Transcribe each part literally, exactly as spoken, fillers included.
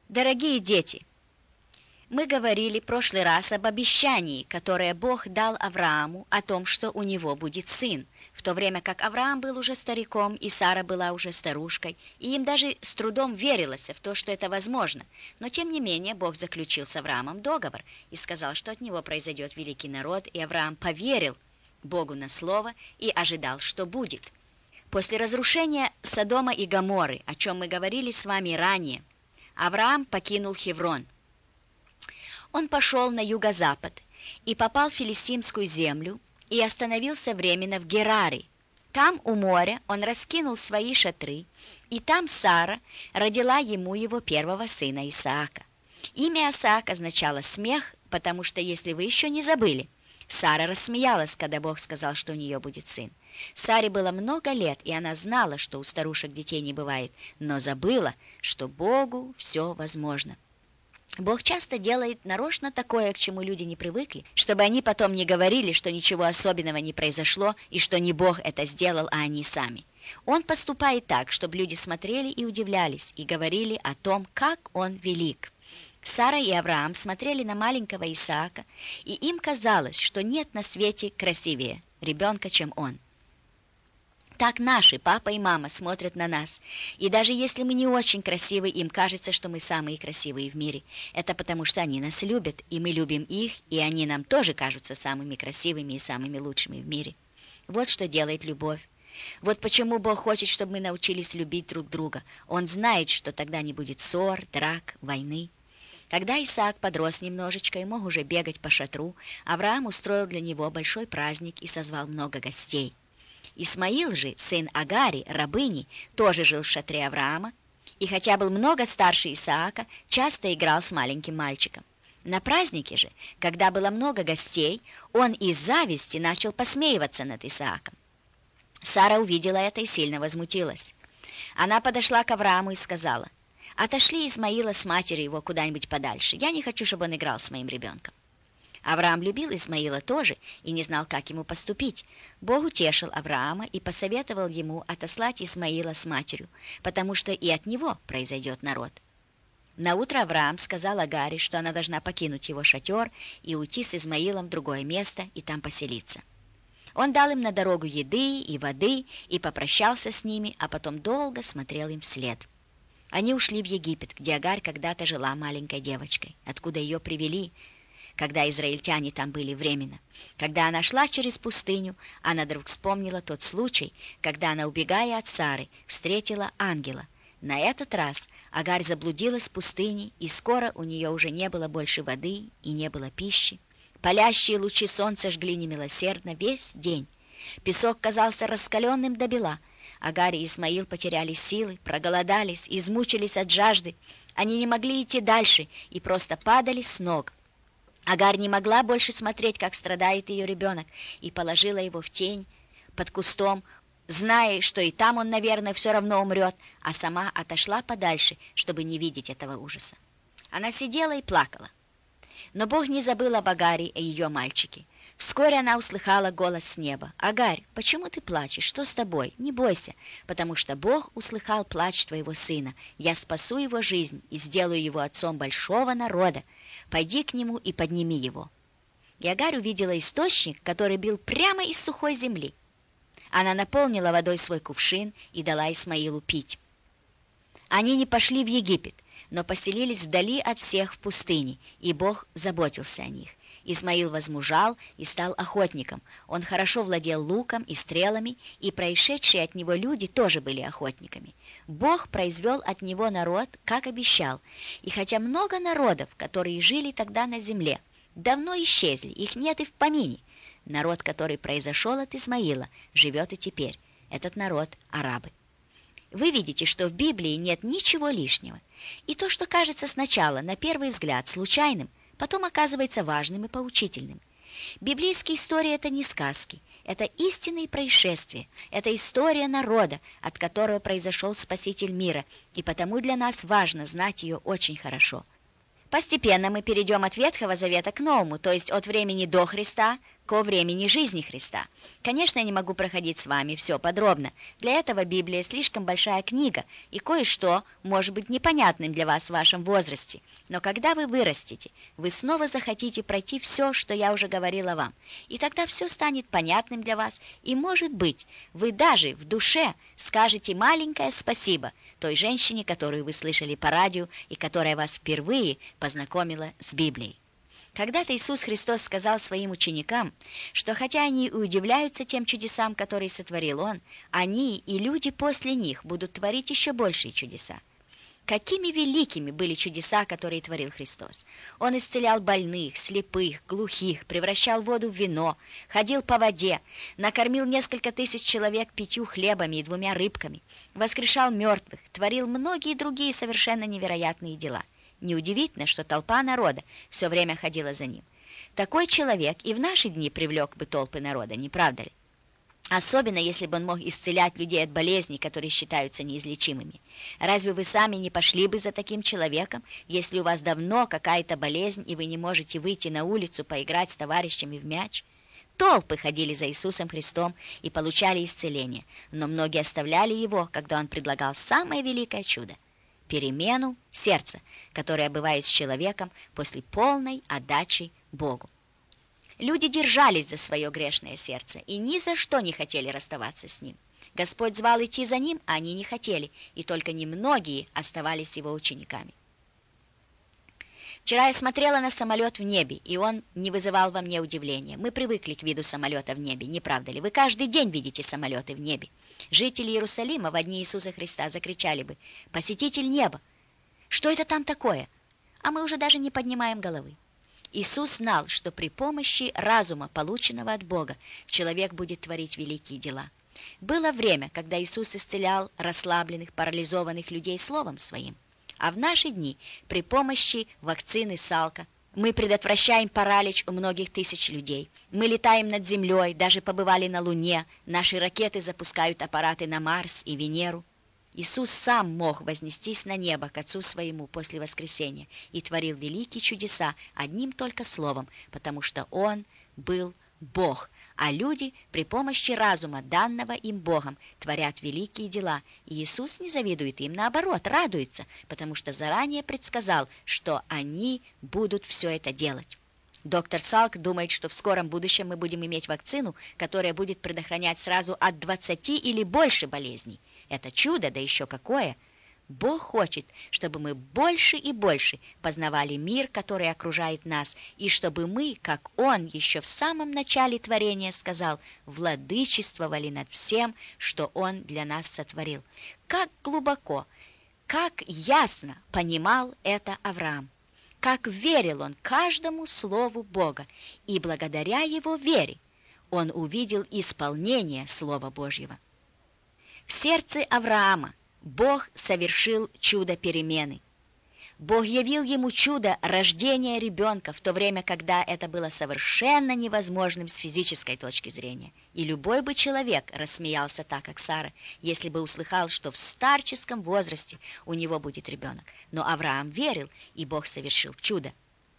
Дорогие дети, мы говорили в прошлый раз об обещании, которое Бог дал Аврааму о том, что у него будет сын, в то время как Авраам был уже стариком и Сара была уже старушкой, и им даже с трудом верилось в то, что это возможно. Но тем не менее Бог заключил с Авраамом договор и сказал, что от него произойдет великий народ, и Авраам поверил Богу на слово и ожидал, что будет. После разрушения Содома и Гоморры, о чем мы говорили с вами ранее, Авраам покинул Хеврон. Он пошел на юго-запад и попал в филистимскую землю и остановился временно в Гераре. Там, у моря, он раскинул свои шатры, и там Сара родила ему его первого сына Исаака. Имя Исаак означало «смех», потому что, если вы еще не забыли, Сара рассмеялась, когда Бог сказал, что у нее будет сын. Саре было много лет, и она знала, что у старушек детей не бывает, но забыла, что Богу все возможно. Бог часто делает нарочно такое, к чему люди не привыкли, чтобы они потом не говорили, что ничего особенного не произошло и что не Бог это сделал, а они сами. Он поступает так, чтобы люди смотрели и удивлялись, и говорили о том, как Он велик. Сара и Авраам смотрели на маленького Исаака, и им казалось, что нет на свете красивее ребенка, чем он. Так наши папа и мама смотрят на нас, и даже если мы не очень красивы, им кажется, что мы самые красивые в мире. Это потому, что они нас любят, и мы любим их, и они нам тоже кажутся самыми красивыми и самыми лучшими в мире. Вот что делает любовь. Вот почему Бог хочет, чтобы мы научились любить друг друга. Он знает, что тогда не будет ссор, драк, войны. Когда Исаак подрос немножечко и мог уже бегать по шатру, Авраам устроил для него большой праздник и созвал много гостей. Исмаил же, сын Агари, рабыни, тоже жил в шатре Авраама, и хотя был много старше Исаака, часто играл с маленьким мальчиком. На празднике же, когда было много гостей, он из зависти начал посмеиваться над Исааком. Сара увидела это и сильно возмутилась. Она подошла к Аврааму и сказала: «Отошли Исмаила с матерью его куда-нибудь подальше. Я не хочу, чтобы он играл с моим ребенком». Авраам любил Исмаила тоже и не знал, как ему поступить. Бог утешил Авраама и посоветовал ему отослать Исмаила с матерью, потому что и от него произойдет народ. Наутро Авраам сказал Агаре, что она должна покинуть его шатер и уйти с Исмаилом в другое место и там поселиться. Он дал им на дорогу еды и воды и попрощался с ними, а потом долго смотрел им вслед. Они ушли в Египет, где Агарь когда-то жила маленькой девочкой, откуда ее привели, когда израильтяне там были временно. Когда она шла через пустыню, она вдруг вспомнила тот случай, когда она, убегая от Сары, встретила ангела. На этот раз Агарь заблудилась в пустыне, и скоро у нее уже не было больше воды и не было пищи. Палящие лучи солнца жгли немилосердно весь день. Песок казался раскаленным до бела. Агарь и Исмаил потеряли силы, проголодались, измучились от жажды. Они не могли идти дальше и просто падали с ног. Агарь не могла больше смотреть, как страдает ее ребенок, и положила его в тень под кустом, зная, что и там он, наверное, все равно умрет, а сама отошла подальше, чтобы не видеть этого ужаса. Она сидела и плакала. Но Бог не забыл об Агаре и ее мальчике. Вскоре она услыхала голос с неба: «Агарь, почему ты плачешь? Что с тобой? Не бойся, потому что Бог услыхал плач твоего сына. Я спасу его жизнь и сделаю его отцом большого народа. Пойди к нему и подними его». И Агарь увидела источник, который бил прямо из сухой земли. Она наполнила водой свой кувшин и дала Исмаилу пить. Они не пошли в Египет, но поселились вдали от всех в пустыне, и Бог заботился о них. Исмаил возмужал и стал охотником. Он хорошо владел луком и стрелами, и происшедшие от него люди тоже были охотниками. Бог произвел от него народ, как обещал, и хотя много народов, которые жили тогда на земле, давно исчезли, их нет и в помине, народ, который произошел от Исмаила, живет и теперь. Этот народ – арабы. Вы видите, что в Библии нет ничего лишнего, и то, что кажется сначала, на первый взгляд, случайным, потом оказывается важным и поучительным. Библейские истории – это не сказки, это истинные происшествия, это история народа, от которого произошел Спаситель мира, и потому для нас важно знать ее очень хорошо. Постепенно мы перейдем от Ветхого Завета к Новому, то есть от времени до Христа ко времени жизни Христа. Конечно, я не могу проходить с вами все подробно. Для этого Библия слишком большая книга, и кое-что может быть непонятным для вас в вашем возрасте. Но когда вы вырастете, вы снова захотите пройти все, что я уже говорила вам. И тогда все станет понятным для вас, и, может быть, вы даже в душе скажете маленькое спасибо той женщине, которую вы слышали по радио и которая вас впервые познакомила с Библией. Когда-то Иисус Христос сказал своим ученикам, что хотя они и удивляются тем чудесам, которые сотворил Он, они и люди после них будут творить еще большие чудеса. Какими великими были чудеса, которые творил Христос! Он исцелял больных, слепых, глухих, превращал воду в вино, ходил по воде, накормил несколько тысяч человек пятью хлебами и двумя рыбками, воскрешал мертвых, творил многие другие совершенно невероятные дела. Неудивительно, что толпа народа все время ходила за ним. Такой человек и в наши дни привлек бы толпы народа, не правда ли? Особенно, если бы он мог исцелять людей от болезней, которые считаются неизлечимыми. Разве вы сами не пошли бы за таким человеком, если у вас давно какая-то болезнь, и вы не можете выйти на улицу поиграть с товарищами в мяч? Толпы ходили за Иисусом Христом и получали исцеление, но многие оставляли его, когда он предлагал самое великое чудо – перемену сердца, которая бывает с человеком после полной отдачи Богу. Люди держались за свое грешное сердце и ни за что не хотели расставаться с ним. Господь звал идти за ним, а они не хотели, и только немногие оставались его учениками. Вчера я смотрела на самолет в небе, и он не вызывал во мне удивления. Мы привыкли к виду самолета в небе, не правда ли? Вы каждый день видите самолеты в небе. Жители Иерусалима во дни Иисуса Христа закричали бы: «Посетитель неба! Что это там такое?» А мы уже даже не поднимаем головы. Иисус знал, что при помощи разума, полученного от Бога, человек будет творить великие дела. Было время, когда Иисус исцелял расслабленных, парализованных людей словом Своим. А в наши дни при помощи вакцины Салка мы предотвращаем паралич у многих тысяч людей. Мы летаем над землей, даже побывали на Луне, наши ракеты запускают аппараты на Марс и Венеру. Иисус сам мог вознестись на небо к Отцу Своему после воскресения и творил великие чудеса одним только словом, потому что Он был Бог, а люди при помощи разума, данного им Богом, творят великие дела, и Иисус не завидует им, наоборот, радуется, потому что заранее предсказал, что они будут все это делать. Доктор Салк думает, что в скором будущем мы будем иметь вакцину, которая будет предохранять сразу от двадцати или больше болезней. Это чудо, да еще какое! Бог хочет, чтобы мы больше и больше познавали мир, который окружает нас, и чтобы мы, как Он еще в самом начале творения сказал, владычествовали над всем, что Он для нас сотворил. Как глубоко, как ясно понимал это Авраам! Как верил он каждому слову Бога, и благодаря его вере он увидел исполнение Слова Божьего. В сердце Авраама Бог совершил чудо перемены. Бог явил ему чудо рождения ребенка, в то время, когда это было совершенно невозможным с физической точки зрения. И любой бы человек рассмеялся так, как Сара, если бы услыхал, что в старческом возрасте у него будет ребенок. Но Авраам верил, и Бог совершил чудо.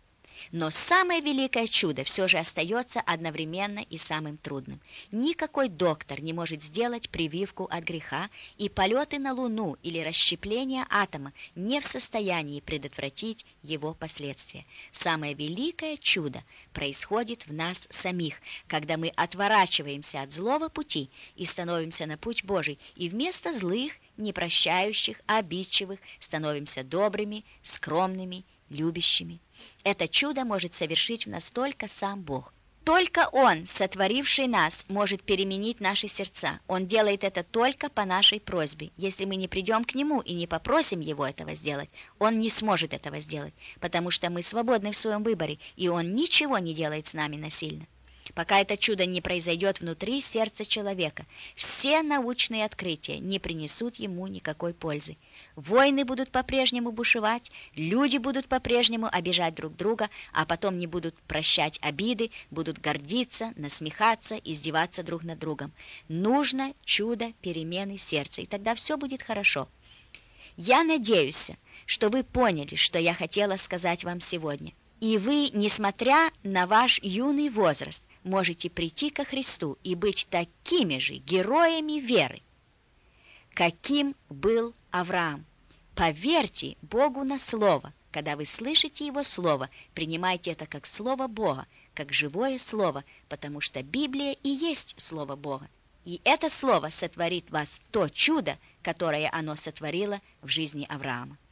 Но самое великое чудо все же остается одновременно и самым трудным. Никакой доктор не может сделать прививку от греха, и полеты на Луну или расщепление атома не в состоянии предотвратить его последствия. Самое великое чудо происходит в нас самих, когда мы отворачиваемся от злого пути и становимся на путь Божий, и вместо злых, непрощающих, обидчивых становимся добрыми, скромными, любящими. Это чудо может совершить в нас только сам Бог. Только Он, сотворивший нас, может переменить наши сердца. Он делает это только по нашей просьбе. Если мы не придем к Нему и не попросим Его этого сделать, Он не сможет этого сделать, потому что мы свободны в своем выборе, и Он ничего не делает с нами насильно. Пока это чудо не произойдет внутри сердца человека, все научные открытия не принесут ему никакой пользы. Войны будут по-прежнему бушевать, люди будут по-прежнему обижать друг друга, а потом не будут прощать обиды, будут гордиться, насмехаться, издеваться друг над другом. Нужно чудо перемены сердца, и тогда все будет хорошо. Я надеюсь, что вы поняли, что я хотела сказать вам сегодня. И вы, несмотря на ваш юный возраст, можете прийти ко Христу и быть такими же героями веры, каким был Авраам. Поверьте Богу на слово. Когда вы слышите Его слово, принимайте это как слово Бога, как живое слово, потому что Библия и есть слово Бога. И это слово сотворит в вас то чудо, которое оно сотворило в жизни Авраама.